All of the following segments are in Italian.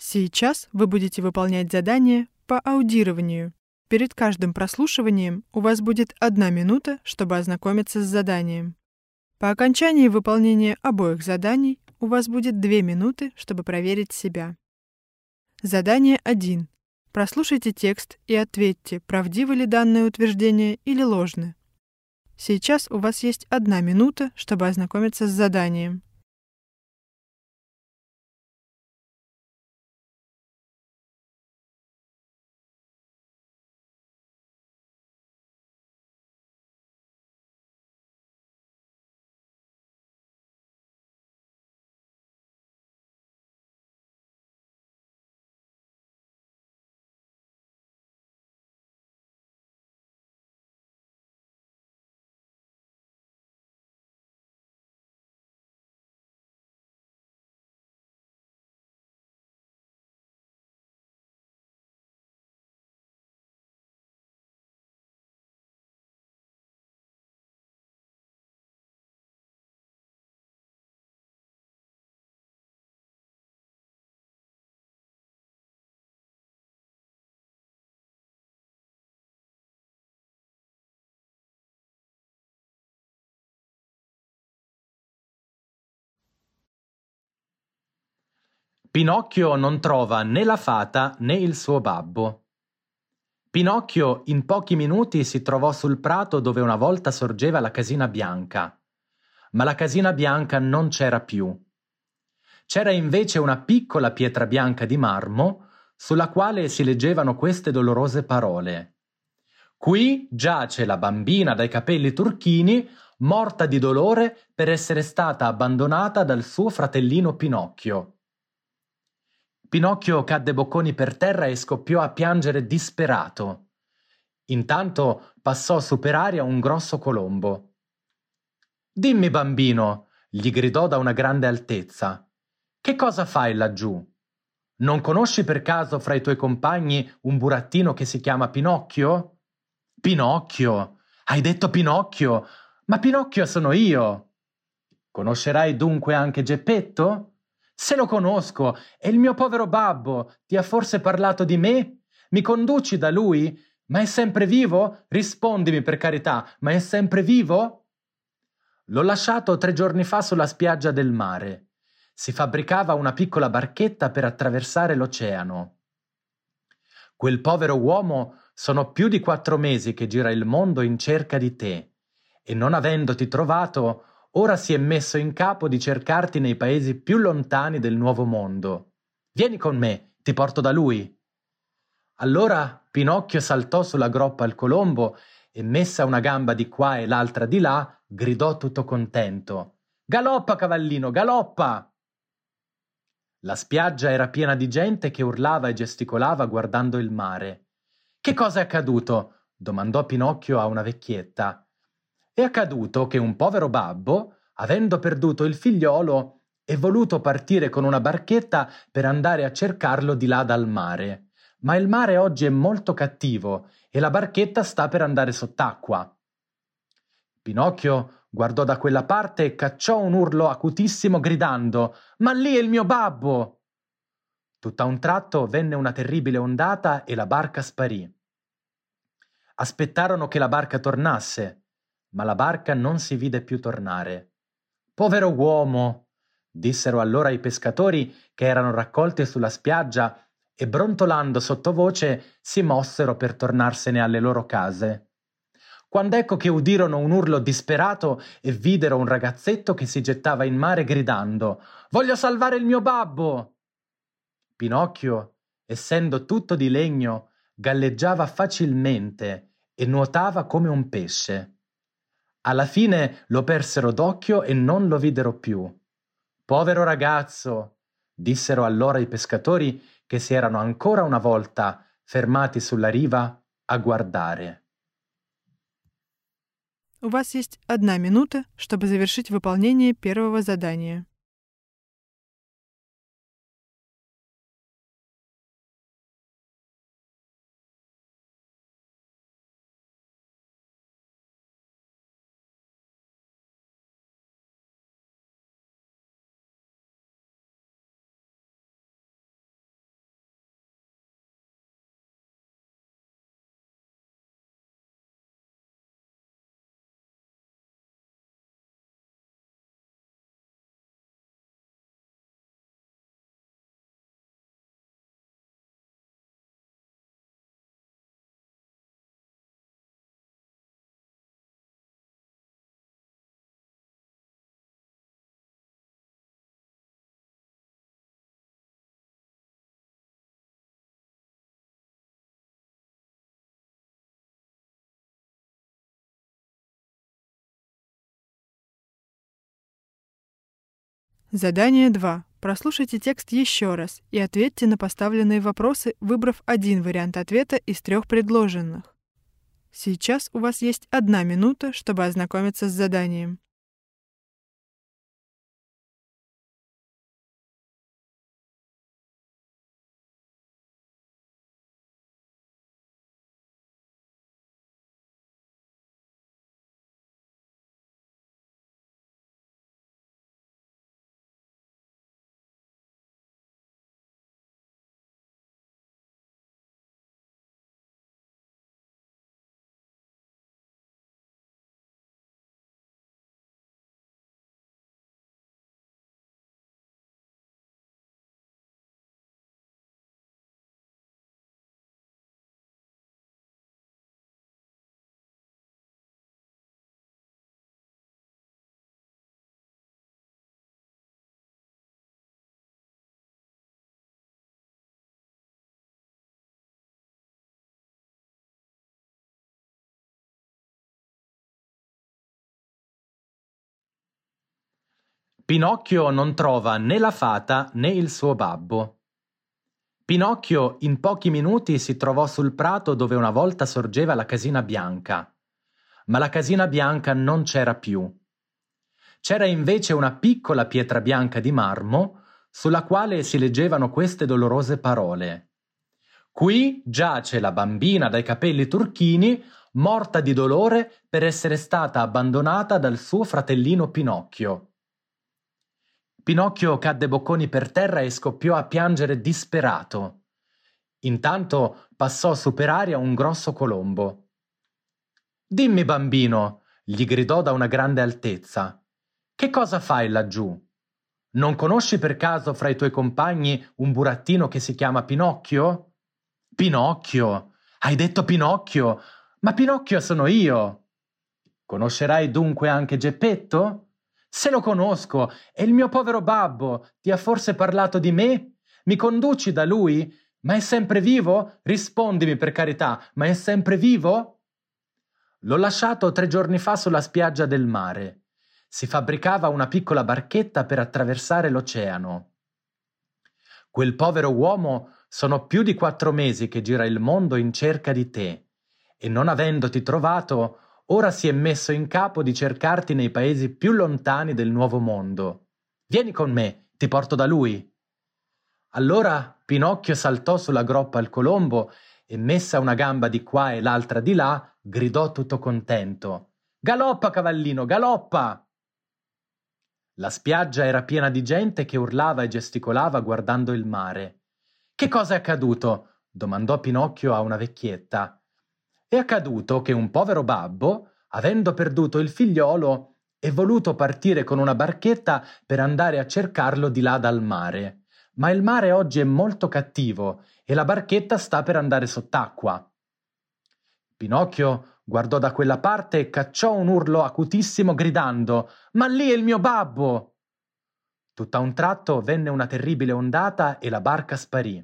Сейчас вы будете выполнять задание по аудированию. Перед каждым прослушиванием у вас будет 1 минута, чтобы ознакомиться с заданием. По окончании выполнения обоих заданий у вас будет 2 минуты, чтобы проверить себя. Задание 1. Прослушайте текст и ответьте, правдивы ли данное утверждение или ложны. Сейчас у вас есть 1 минута, чтобы ознакомиться с заданием. Pinocchio non trova né la fata né il suo babbo. Pinocchio in pochi minuti si trovò sul prato dove una volta sorgeva la casina bianca. Ma la casina bianca non c'era più. C'era invece una piccola pietra bianca di marmo sulla quale si leggevano queste dolorose parole. Qui giace la bambina dai capelli turchini, morta di dolore per essere stata abbandonata dal suo fratellino Pinocchio. Pinocchio cadde bocconi per terra e scoppiò a piangere disperato. Intanto passò su per aria un grosso colombo. «Dimmi, bambino», gli gridò da una grande altezza, «che cosa fai laggiù? Non conosci per caso fra i tuoi compagni un burattino che si chiama Pinocchio?» «Pinocchio? Hai detto Pinocchio? Ma Pinocchio sono io!» «Conoscerai dunque anche Geppetto?» «Se lo conosco, è il mio povero babbo. Ti ha forse parlato di me? Mi conduci da lui? Ma è sempre vivo? Rispondimi per carità, ma è sempre vivo?» «L'ho lasciato 3 giorni fa sulla spiaggia del mare. Si fabbricava una piccola barchetta per attraversare l'oceano. Quel povero uomo sono più di 4 mesi che gira il mondo in cerca di te, e non avendoti trovato, ora si è messo in capo di cercarti nei paesi più lontani del nuovo mondo. Vieni con me, ti porto da lui». Allora Pinocchio saltò sulla groppa al colombo e, messa una gamba di qua e l'altra di là, gridò tutto contento: «Galoppa, cavallino, galoppa!» La spiaggia era piena di gente che urlava e gesticolava guardando il mare. «Che cosa è accaduto?» domandò Pinocchio a una vecchietta. «È accaduto che un povero babbo, avendo perduto il figliolo, è voluto partire con una barchetta per andare a cercarlo di là dal mare. Ma il mare oggi è molto cattivo e la barchetta sta per andare sott'acqua». Pinocchio guardò da quella parte e cacciò un urlo acutissimo gridando: «Ma lì è il mio babbo!» Tutt'a un tratto venne una terribile ondata e la barca sparì. Aspettarono che la barca tornasse, ma la barca non si vide più tornare. «Povero uomo!» dissero allora i pescatori che erano raccolti sulla spiaggia e, brontolando sottovoce, si mossero per tornarsene alle loro case. Quand'ecco che udirono un urlo disperato e videro un ragazzetto che si gettava in mare gridando: «Voglio salvare il mio babbo!» Pinocchio, essendo tutto di legno, galleggiava facilmente e nuotava come un pesce. Alla fine lo persero d'occhio e non lo videro più. «Povero ragazzo!» dissero allora i pescatori che si erano ancora una volta fermati sulla riva a guardare. У вас есть 1 минута, чтобы завершить выполнение первого задания. Задание 2. Прослушайте текст еще раз и ответьте на поставленные вопросы, выбрав один вариант ответа из 3 предложенных. Сейчас у вас есть 1 минута, чтобы ознакомиться с заданием. Pinocchio non trova né la fata né il suo babbo. Pinocchio in pochi minuti si trovò sul prato dove una volta sorgeva la casina bianca. Ma la casina bianca non c'era più. C'era invece una piccola pietra bianca di marmo sulla quale si leggevano queste dolorose parole. Qui giace la bambina dai capelli turchini, morta di dolore per essere stata abbandonata dal suo fratellino Pinocchio. Pinocchio cadde bocconi per terra e scoppiò a piangere disperato. Intanto passò su per aria un grosso colombo. «Dimmi, bambino», gli gridò da una grande altezza, «che cosa fai laggiù? Non conosci per caso fra i tuoi compagni un burattino che si chiama Pinocchio?» «Pinocchio? Hai detto Pinocchio? Ma Pinocchio sono io!» «Conoscerai dunque anche Geppetto?» «Se lo conosco, è il mio povero babbo. Ti ha forse parlato di me? Mi conduci da lui? Ma è sempre vivo? Rispondimi per carità, ma è sempre vivo?» «L'ho lasciato 3 giorni fa sulla spiaggia del mare. Si fabbricava una piccola barchetta per attraversare l'oceano. Quel povero uomo sono più di 4 mesi che gira il mondo in cerca di te, e non avendoti trovato, ora si è messo in capo di cercarti nei paesi più lontani del nuovo mondo. Vieni con me, ti porto da lui». Allora Pinocchio saltò sulla groppa al colombo e, messa una gamba di qua e l'altra di là, gridò tutto contento: «Galoppa, cavallino, galoppa!» La spiaggia era piena di gente che urlava e gesticolava guardando il mare. «Che cosa è accaduto?» domandò Pinocchio a una vecchietta. «È accaduto che un povero babbo, avendo perduto il figliolo, è voluto partire con una barchetta per andare a cercarlo di là dal mare. Ma il mare oggi è molto cattivo e la barchetta sta per andare sott'acqua». Pinocchio guardò da quella parte e cacciò un urlo acutissimo gridando: «Ma lì è il mio babbo!» Tutt'a un tratto venne una terribile ondata e la barca sparì.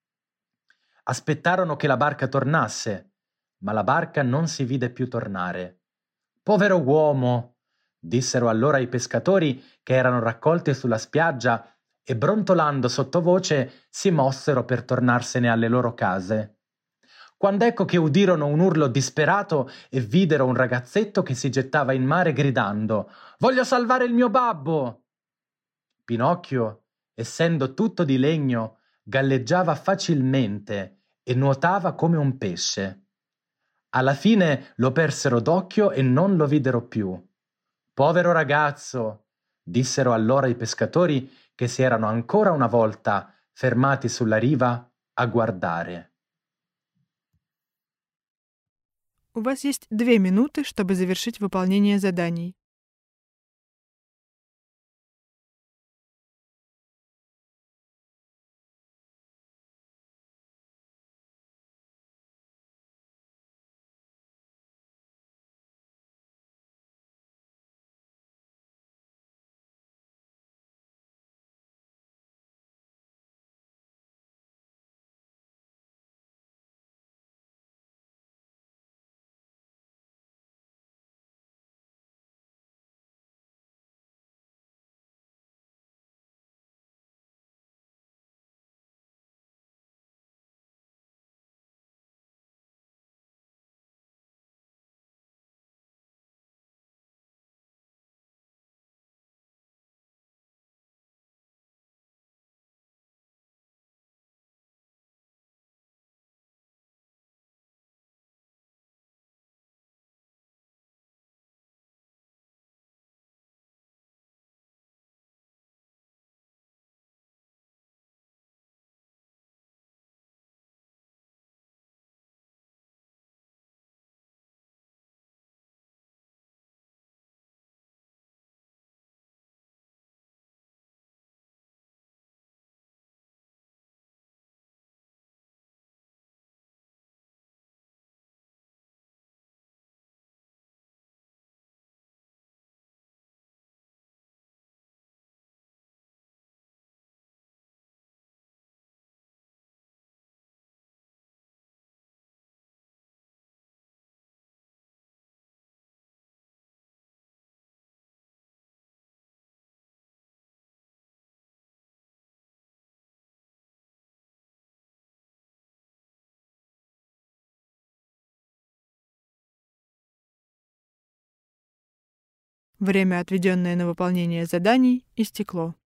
Aspettarono che la barca tornasse, ma la barca non si vide più tornare. «Povero uomo!» dissero allora i pescatori che erano raccolti sulla spiaggia e, brontolando sottovoce, si mossero per tornarsene alle loro case. Quand'ecco che udirono un urlo disperato e videro un ragazzetto che si gettava in mare gridando: «Voglio salvare il mio babbo!» Pinocchio, essendo tutto di legno, galleggiava facilmente e nuotava come un pesce. Alla fine lo persero d'occhio e non lo videro più. «Povero ragazzo!» dissero allora i pescatori che si erano ancora una volta fermati sulla riva a guardare. У вас есть 2 минуты, чтобы завершить выполнение заданий. Время, отведенное на выполнение заданий, истекло.